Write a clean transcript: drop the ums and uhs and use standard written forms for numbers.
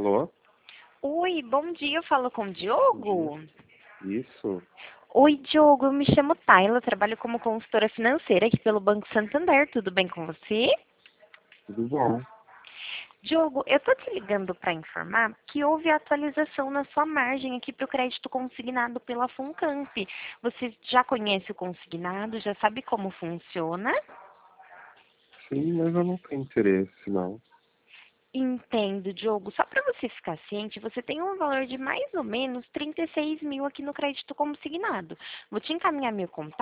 Alô? Oi, bom dia, eu falo com o Diogo? Isso. Oi, Diogo, eu me chamo Tayla, eu trabalho como consultora financeira aqui pelo Banco Santander, tudo bem com você? Tudo bom? Diogo, eu tô te ligando para informar que houve atualização na sua margem aqui para o crédito consignado pela Funcamp. Você já conhece o consignado, já sabe como funciona? Sim, mas eu não tenho interesse, não. Entendo, Diogo. Só para você ficar ciente, você tem um valor de mais ou menos 36 mil aqui no crédito consignado. Vou te encaminhar meu contato.